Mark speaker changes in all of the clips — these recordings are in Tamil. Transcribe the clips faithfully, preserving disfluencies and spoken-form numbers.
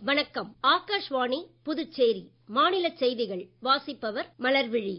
Speaker 1: வணக்கம். ஆகாஷ்வாணி புதுச்சேரி மாநில செய்திகள் வாசிப்பவர் மலர்விழி.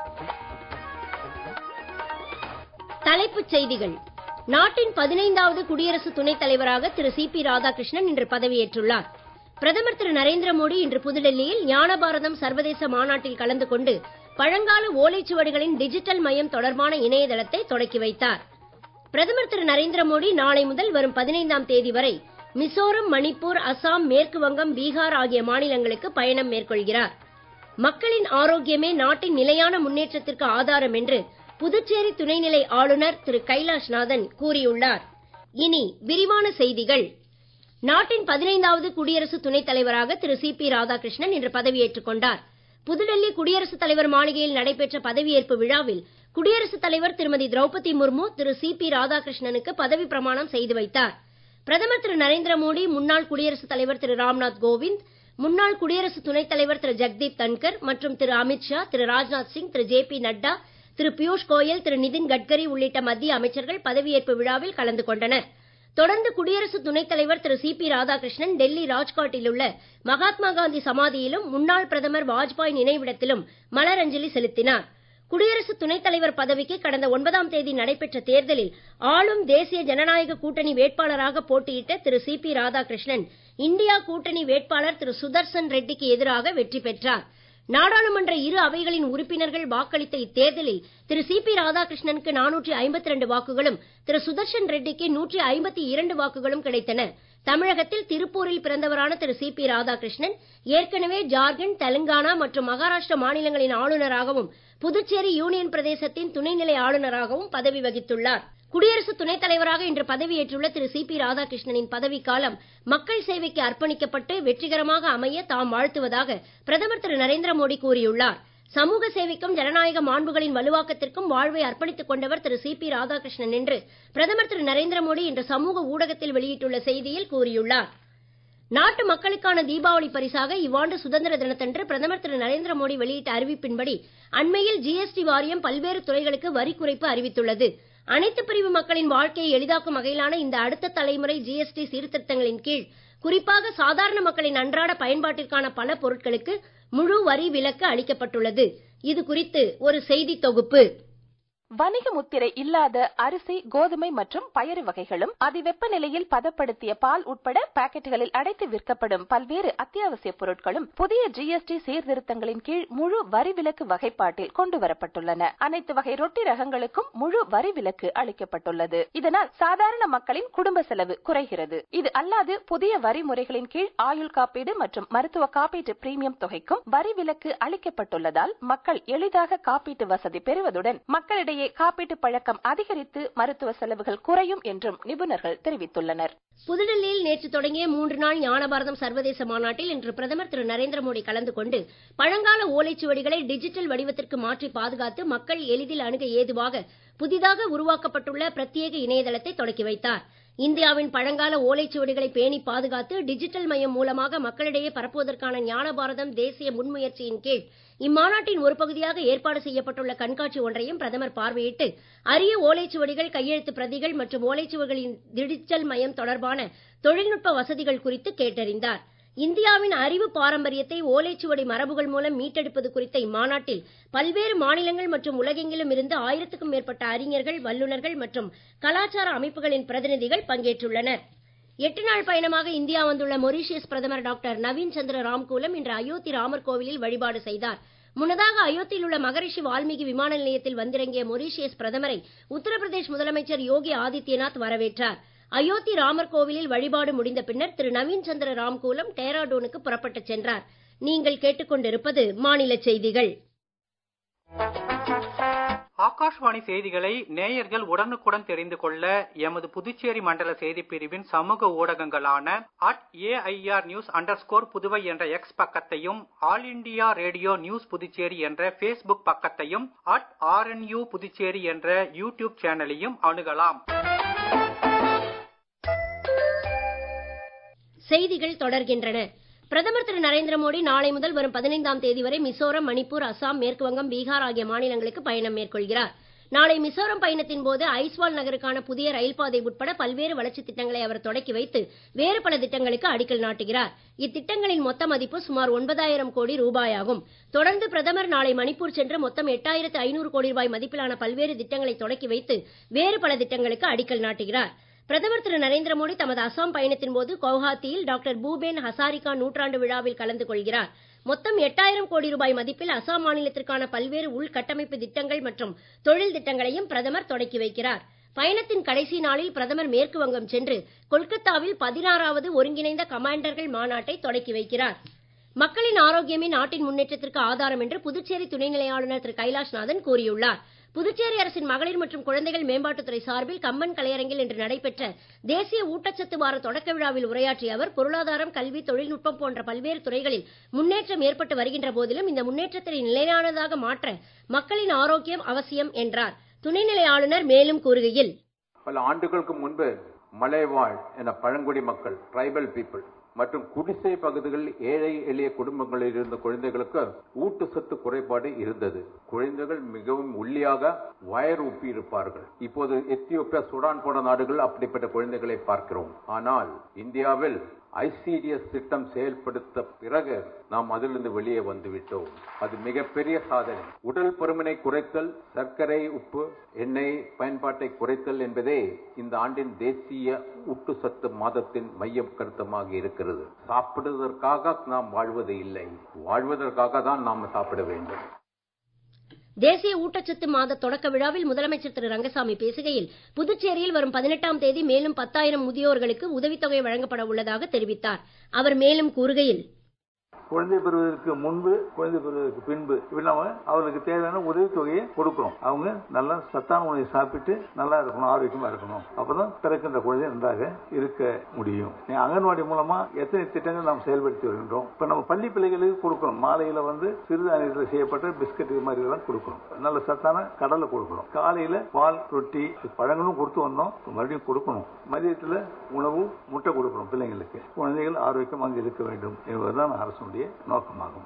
Speaker 1: தலைப்புச் செய்திகள். நாட்டின் பதினைந்தாவது குடியரசு துணைத் தலைவராக திரு சி பி ராதாகிருஷ்ணன் இன்று பதவியேற்றுள்ளார். பிரதமர் திரு நரேந்திர மோடி இன்று புதுடெல்லியில் ஞான பாரதம் சர்வதேச மாநாட்டில் கலந்து கொண்டு பழங்கால ஓலைச்சுவடிகளின் டிஜிட்டல் மயம் தொடர்பான இணையதளத்தை தொடக்கி வைத்தார். பிரதமர் திரு நரேந்திர மோடி நாளை முதல் வரும் பதினைந்தாம் தேதி வரை மிசோரம், மணிப்பூர், அசாம், மேற்கு வங்கம், பீகார் ஆகிய மாநிலங்களுக்கு பயணம் மேற்கொள்கிறார். மக்களின் ஆரோக்கியமே நாட்டின் நிலையான முன்னேற்றத்திற்கு ஆதாரம் என்று புதுச்சேரி துணைநிலை ஆளுநர் திரு கைலாஷ்நாதன் கூறியுள்ளார். இனி விரிவான செய்திகள். நாட்டின் பதினைந்தாவது குடியரசு துணைத் தலைவராக திரு சி பி ராதாகிருஷ்ணன் இன்று பதவியேற்றுக் கொண்டார். புதுடெல்லி குடியரசுத் தலைவர் மாளிகையில் நடைபெற்ற பதவியேற்பு விழாவில் குடியரசுத் தலைவர் திருமதி திரௌபதி முர்மு திரு சி பி ராதாகிருஷ்ணனுக்கு பதவி பிரமாணம் செய்து வைத்தார். பிரதமர் திரு நரேந்திர மோடி, முன்னாள் குடியரசுத் தலைவர் திரு ராம்நாத் கோவிந்த், முன்னாள் குடியரசு துணைத் தலைவர் திரு ஜெகதீப் தன்கர் மற்றும் திரு அமித்ஷா, திரு ராஜ்நாத் சிங், திரு ஜே பி நட்டா, திரு பியூஷ் கோயல், திரு நிதின் கட்கரி உள்ளிட்ட மத்திய அமைச்சர்கள் பதவியேற்பு விழாவில் கலந்து கொண்டனர். தொடர்ந்து குடியரசு துணைத் தலைவர் திரு சி பி ராதாகிருஷ்ணன் டெல்லி ராஜ்காட்டில் உள்ள மகாத்மா காந்தி சமாதியிலும் முன்னாள் பிரதமர் வாஜ்பாய் நினைவிடத்திலும் மலரஞ்சலி செலுத்தினார். குடியரசு துணைத் தலைவர் பதவிக்கு கடந்த ஒன்பதாம் தேதி நடைபெற்ற தேர்தலில் ஆளும் தேசிய ஜனநாயக கூட்டணி வேட்பாளராக போட்டியிட்ட திரு சி பி ராதாகிருஷ்ணன் இந்தியா கூட்டணி வேட்பாளர் திரு சுதர்சன் ரெட்டிக்கு எதிராக வெற்றி பெற்றார். நாடாளுமன்ற இரு அவைகளின் உறுப்பினர்கள் வாக்களித்த இத்தேர்தலில் திரு சி பி ராதாகிருஷ்ணனுக்கு நானூற்று ஐம்பத்தி இரண்டு வாக்குகளும் திரு சுதர்சன் ரெட்டிக்கு நூற்று ஐம்பத்தி இரண்டு வாக்குகளும் கிடைத்தன. தமிழகத்தில் திருப்பூரில் பிறந்தவரான திரு சி பி ராதாகிருஷ்ணன் ஏற்கனவே ஜார்க்கண்ட், தெலுங்கானா மற்றும் மகாராஷ்டிரா மாநிலங்களின் ஆளுநராகவும் புதுச்சேரி யூனியன் பிரதேசத்தின் துணைநிலை ஆளுநராகவும் பதவி வகித்துள்ளார். குடியரசு துணைத் தலைவராக இன்று பதவியேற்றுள்ள திரு சி பி ராதாகிருஷ்ணனின் பதவிக்காலம் மக்கள் சேவைக்கு அர்ப்பணிக்கப்பட்டு வெற்றிகரமாக அமைய தாம் வாழ்த்துவதாக பிரதமர் திரு நரேந்திர மோடி கூறியுள்ளார். சமூக சேவைக்கும் ஜனநாயக மாண்புகளின் வலுவாக்கத்திற்கும் வாழ்வை அர்ப்பணித்துக் கொண்டவர் திரு சி பி ராதாகிருஷ்ணன் என்று பிரதமர் திரு நரேந்திர மோடி இன்று சமூக ஊடகத்தில் வெளியிட்டுள்ள செய்தியில் கூறியுள்ளார். நாட்டு மக்களுக்கான தீபாவளி பரிசாக இவ்வாண்டு சுதந்திர தினத்தன்று பிரதமர் திரு நரேந்திர மோடி வெளியிட்ட அறிவிப்பின்படி அண்மையில் ஜி எஸ் டி வாரியம் பல்வேறு துறைகளுக்கு வரி குறைப்பு அறிவித்துள்ளது. அனைத்து பிரிவு மக்களின் வாழ்க்கையை எளிதாக்கும் வகையிலான இந்த அடுத்த தலைமுறை ஜி எஸ் டி சீர்திருத்தங்களின் கீழ் குறிப்பாக சாதாரண மக்களின் அன்றாட பயன்பாட்டிற்கான பல பொருட்களுக்கு முழு வரி விலக்கு அளிக்கப்பட்டுள்ளது. இது குறித்து ஒரு செய்தி தொகுப்பு.
Speaker 2: வணிக முத்திரை இல்லாத அரிசி, கோதுமை மற்றும் பயறு வகைகளும் அதிவெப்ப நிலையில் பதப்படுத்திய பால் உட்பட பாக்கெட்டுகளில் அடைத்து விற்கப்படும் பல்வேறு அத்தியாவசிய பொருட்களும் புதிய ஜி எஸ் டி சீர்திருத்தங்களின் கீழ் முழு வரி விலக்கு வகைப்பாட்டில் கொண்டு வரப்பட்டுள்ளன. அனைத்து வகை ரொட்டி ரகங்களுக்கும் முழு வரி விலக்கு அளிக்கப்பட்டுள்ளது. இதனால் சாதாரண மக்களின் குடும்ப செலவு குறைகிறது. இது அல்லாது புதிய வரி முறைகளின் கீழ் ஆயுள் காப்பீடு மற்றும் மருத்துவ காப்பீட்டு பிரீமியம் தொகைக்கும் வரி விலக்கு அளிக்கப்பட்டுள்ளதால் மக்கள் எளிதாக காப்பீட்டு வசதி பெறுவதுடன் மக்களிடையே காப்பீட்டு பழக்கம் அதிகரித்து மருத்துவ செலவுகள் குறையும் என்றும் நிபுணர்கள் தெரிவித்துள்ளனர்.
Speaker 1: புதுடெல்லியில் நேற்று தொடங்கிய மூன்று நாள் ஞான பாரதம் சர்வதேச மாநாட்டில் இன்று பிரதமர் திரு நரேந்திர மோடி கலந்து கொண்டு பழங்கால ஓலைச்சுவடிகளை டிஜிட்டல் வடிவத்திற்கு மாற்றி பாதுகாத்து மக்கள் எளிதில் அணுக ஏதுவாக புதிதாக உருவாக்கப்பட்டுள்ள பிரத்யேக இணையதளத்தை தொடக்கி வைத்தார். இந்தியாவின் பழங்கால ஓலைச்சுவடிகளை பேணி பாதுகாத்து டிஜிட்டல் மயம் மூலமாக மக்களிடையே பரப்புவதற்கான ஞான பாரதம் தேசிய முன்முயற்சியின் கீழ் இம்மாநாட்டின் ஒரு பகுதியாக ஏற்பாடு செய்யப்பட்டுள்ள கண்காட்சி ஒன்றையும் பிரதமர் பார்வையிட்டு அரிய ஓலைச்சுவடிகள், கையெழுத்து பிரதிகள் மற்றும் ஓலைச்சுவடிகளின் டிஜிட்டல் மயம் தொடர்பான தொழில்நுட்ப வசதிகள் குறித்து கேட்டறிந்தார். இந்தியாவின் அறிவு பாரம்பரியத்தை ஓலைச்சுவடி மரபுகள் மூலம் மீட்டெடுப்பது குறித்த இம்மாநாட்டில் பல்வேறு மாநிலங்கள் மற்றும் உலகெங்கிலும் இருந்து ஆயிரத்துக்கும் மேற்பட்ட அறிஞர்கள், வல்லுநர்கள் மற்றும் கலாச்சார அமைப்புகளின் பிரதிநிதிகள் பங்கேற்றுள்ளனர். எட்டு நாள் பயணமாக இந்தியா வந்துள்ள மொரீஷியஸ் பிரதமர் டாக்டர் நவீன் சந்திர ராம்கூலம் இன்று அயோத்தி ராமர் கோவிலில் வழிபாடு செய்தார். முன்னதாக அயோத்தியில் உள்ள மகரிஷி வால்மீகி விமான நிலையத்தில் வந்திறங்கிய மொரீஷியஸ் பிரதமரை உத்தரப்பிரதேஷ் முதலமைச்சர் யோகி ஆதித்யநாத் வரவேற்றார். அயோத்தி ராமர் கோவிலில் வழிபாடு முடிந்த பின்னர் திரு நவீன் சந்திர ராம்கூலம் டேராடூனுக்கு புறப்பட்டுச் சென்றார். நீங்கள் கேட்டுக்கொண்டிருப்பது மாநில செய்திகள்.
Speaker 3: ஆகாஷ்வாணி செய்திகளை நேயர்கள் உடனுக்குடன் தெரிந்து கொள்ள எமது புதுச்சேரி மண்டல செய்திப் பிரிவின் சமூக ஊடகங்களான at A I R news under score Puduvai என்ற எக்ஸ் பக்கத்தையும், All India Radio news Puducherry என்ற பேஸ்புக் பக்கத்தையும், at R N U Puducherry என்ற யூடியூப் சேனலையும் அணுகலாம்.
Speaker 1: செய்திகள் தொடர்கின்றன. பிரதமர் திரு நரேந்திர மோடி நாளை முதல் வரும் பதினைந்தாம் தேதி வரை மிசோரம், மணிப்பூர், அசாம், மேற்கு வங்கம், பீகார் ஆகிய மாநிலங்களுக்கு பயணம் மேற்கொள்கிறார். நாளை மிசோரம் பயணத்தின் போது ஐஸ்வால் நகருக்கான புதிய ரயில் பாதை உட்பட பல்வேறு வளர்ச்சித் திட்டங்களை அவர் தொடக்கி வைத்து வேறு பல திட்டங்களுக்கு அடிக்கல் நாட்டுகிறார். இத்திட்டங்களின் மொத்த மதிப்பு சுமார் ஒன்பதாயிரம் கோடி ரூபாயாகும். தொடர்ந்து பிரதமர் நாளை மணிப்பூர் சென்று மொத்தம் எட்டாயிரத்து ஐநூறு கோடி ரூபாய் மதிப்பிலான பல்வேறு திட்டங்களை தொடக்கி வைத்து வேறு பல திட்டங்களுக்கு அடிக்கல் நாட்டுகிறார். பிரதமர் திரு நரேந்திர மோடி தமது அசாம் பயணத்தின் போது கவுஹாத்தியில் டாக்டர் பூபேன் ஹசாரிகா நூற்றாண்டு விழாவில் கலந்து கொள்கிறார். மொத்தம் எட்டாயிரம் கோடி ரூபாய் மதிப்பில் அசாம் மாநிலத்திற்கான பல்வேறு உள்கட்டமைப்பு திட்டங்கள் மற்றும் தொழில் திட்டங்களையும் பிரதமர் தொடக்கி வைக்கிறார். பயணத்தின் கடைசி நாளில் பிரதமர் மேற்கு வங்கம் சென்று கொல்கத்தாவில் பதினாறாவது ஒருங்கிணைந்த கமாண்டர்கள் மாநாட்டை தொடக்கி வைக்கிறார். மக்களின் ஆரோக்கியமே நாட்டின் முன்னேற்றத்திற்கு ஆதாரம் என்று புதுச்சேரி துணைநிலை ஆளுநர் திரு கைலாஷ்நாதன் கூறியுள்ளார். புதுச்சேரி அரசின் மகளிர் மற்றும் குழந்தைகள் மேம்பாட்டுத்துறை சார்பில் கம்பன் கலையரங்கில் இன்று நடைபெற்ற தேசிய ஊட்டச்சத்து வார தொடக்க விழாவில் உரையாற்றிய அவர் பொருளாதாரம், கல்வி, தொழில்நுட்பம் போன்ற பல்வேறு துறைகளில் முன்னேற்றம் ஏற்பட்டு வருகின்ற போதிலும் இந்த முன்னேற்றத்தை நிலையானதாக மாற்ற மக்களின் ஆரோக்கியம் அவசியம் என்றார். துணைநிலை ஆளுநர் மேலும் கூறுகையில்,
Speaker 4: பல ஆண்டுகளுக்கு முன்பு மலைவாழ் என பழங்குடி மக்கள், ட்ரைபல் பீப்புள் மற்றும் குடிசை பகுதிகளில் ஏழை எளிய குடும்பங்களில் இருந்த குழந்தைகளுக்கு ஊட்டச்சத்து குறைபாடு இருந்தது. குழந்தைகள் மிகவும் ஒல்லியாக வயர் உப்பி இருப்பார்கள். இப்போது எத்தியோப்பியா, சூடான் போன்ற நாடுகள் அப்படிப்பட்ட குழந்தைகளை பார்க்கிறோம். ஆனால் இந்தியாவில் ஐசிடிஎஸ் திட்டம் செயல்படுத்த பிறகு நாம் அதிலிருந்து வெளியே வந்துவிட்டோம். அது மிகப்பெரிய சாதனை. உடல் பருமனை குறைத்தல், சர்க்கரை, உப்பு, எண்ணெய் பயன்பாட்டை குறைத்தல் என்பதே இந்த ஆண்டின் தேசிய ஊட்டச்சத்து மாதத்தின் மைய கருத்தமாக இருக்கிறது. சாப்பிடுவதற்காக நாம் வாழ்வது இல்லை, வாழ்வதற்காக தான் நாம் சாப்பிட வேண்டும்.
Speaker 1: தேசிய ஊட்டச்சத்து மாத தொடக்க விழாவில் முதலமைச்சர் திரு ரங்கசாமி பேசுகையில், புதுச்சேரியில் வரும் பதினெட்டாம் தேதி மேலும் பத்தாயிரம் முதியோர்களுக்கு உதவித்தொகை வழங்கப்பட உள்ளதாக தெரிவித்தார். அவர் மேலும் கூறுகையில்,
Speaker 5: குழந்தை பெறுவதற்கு முன்பு, குழந்தை பெறுவதற்கு பின்பு இல்லாம அவர்களுக்கு தேவையான உதவித்தொகையை கொடுக்கிறோம். அவங்க நல்லா சத்தான உணவை சாப்பிட்டு நல்லா இருக்கணும், ஆரோக்கியமா இருக்கணும். அப்பதான் பிறக்கின்ற குழந்தை நன்றாக இருக்க முடியும். அங்கன்வாடி மூலமா எத்தனை திட்டங்கள் நாம் செயல்படுத்தி வருகின்றோம். இப்ப நம்ம பள்ளி பிள்ளைகளுக்கு கொடுக்கிறோம். மாலையில வந்து சிறுதானியத்தில் செய்யப்பட்ட பிஸ்கட் மாதிரி எல்லாம் கொடுக்கிறோம். நல்ல சத்தான கடலை கொடுக்கிறோம். காலையில பால், ரொட்டி, பழங்களும் கொடுத்து வந்தோம். மறுபடியும் கொடுக்கணும். மதியத்துல உணவு, முட்டை கொடுக்கிறோம் பிள்ளைங்களுக்கு. குழந்தைகள் ஆரோக்கியமாக இருக்க வேண்டும் என்பதுதான் அரசுடைய நோக்கமாகும்.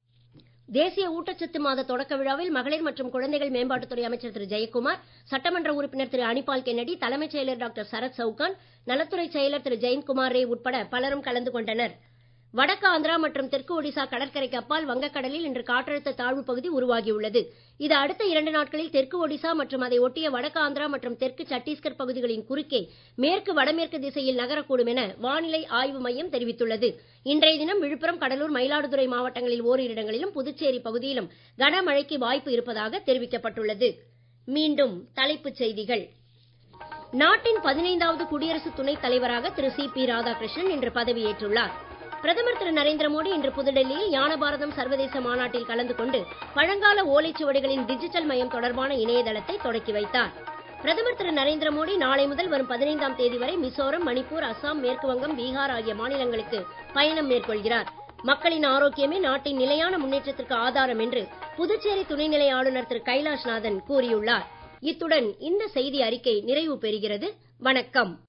Speaker 1: தேசிய ஊட்டச்சத்து மாத தொடக்க விழாவில் மகளிர் மற்றும் குழந்தைகள் மேம்பாட்டுத்துறை அமைச்சர் திரு ஜெயக்குமார், சட்டமன்ற உறுப்பினர் திரு அனிபால் கென்னடி, தலைமைச் செயலர் டாக்டர் சரத் சவுகான், நலத்துறை செயலர் திரு ஜெயந்த்குமார் ரே உட்பட பலரும் கலந்து கொண்டனர். வடக்கு ஆந்திரா மற்றும் தெற்கு ஒடிசா கடற்கரைக்கு அப்பால் வங்கக்கடலில் இன்று காற்றழுத்த தாழ்வு பகுதி உருவாகியுள்ளது. இது அடுத்த இரண்டு நாட்களில் தெற்கு ஒடிசா மற்றும் அதை ஒட்டிய வடக்கு ஆந்திரா மற்றும் தெற்கு சத்தீஸ்கர் பகுதிகளின் குறுக்கே மேற்கு வடமேற்கு திசையில் நகரக்கூடும் என வானிலை ஆய்வு மையம் தெரிவித்துள்ளது. இன்றைய தினம் விழுப்புரம், கடலூர், மயிலாடுதுறை மாவட்டங்களில் ஓரிரு இடங்களிலும் புதுச்சேரி பகுதியிலும் கனமழைக்கு வாய்ப்பு இருப்பதாக தெரிவிக்கப்பட்டுள்ளது. மீண்டும் தலைப்புச் செய்திகள். நாட்டின் பதினைந்தாவது குடியரசு துணைத் தலைவராக திரு சி பி ராதாகிருஷ்ணன் இன்று பதவியேற்றுள்ளார். பிரதமர் திரு நரேந்திர மோடி இன்று புதுடெல்லியில் ஞான பாரதம் சர்வதேச மாநாட்டில் கலந்து கொண்டு பழங்கால ஓலைச்சுவடிகளின் டிஜிட்டல் மயம் தொடர்பான இணையதளத்தை தொடக்கி வைத்தார். பிரதமர் திரு நரேந்திர மோடி நாளை முதல் வரும் பதினைந்தாம் தேதி வரை மிசோரம், மணிப்பூர், அசாம், மேற்கு வங்கம், பீகார் ஆகிய மாநிலங்களுக்கு பயணம் மேற்கொள்கிறார். மக்களின் ஆரோக்கியமே நாட்டின் நிலையான முன்னேற்றத்திற்கு ஆதாரம் என்று புதுச்சேரி துணைநிலை ஆளுநர் திரு கைலாஷ்நாதன் கூறியுள்ளார். இத்துடன் இந்த செய்தி அறிக்கை நிறைவு பெறுகிறது. வணக்கம்.